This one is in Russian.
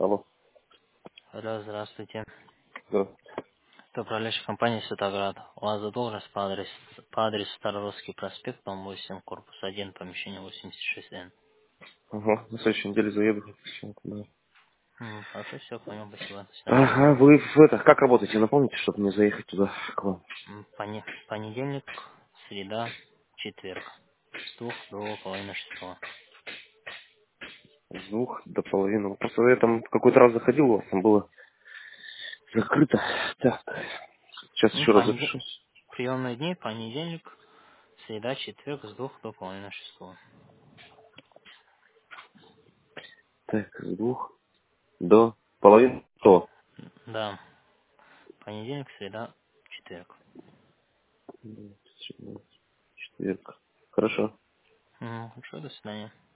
Алло. Алло, здравствуйте. Да. Это управляющая компания «Светоград». У вас задолженность по адресу Старорусский проспект, дом 8, корпус 1, помещение 86Н. Ага. На следующей неделе заеду. Всё, да. Хорошо, все, понял, спасибо. До свидания. Ага, вы в это, как работаете? Напомните, чтобы мне заехать туда, к вам. Понедельник, среда, четверг. С 2 до половины 6. С 2 до половины. Ну, просто я там какой-то раз заходил, у вас там было закрыто. Так, сейчас еще раз запишусь. Приемные дни, понедельник, среда, четверг, с 2 до половины 6. Так, с 2 до половины 100. Да, понедельник, среда, четверг. Четверг. Хорошо. Хорошо, до свидания.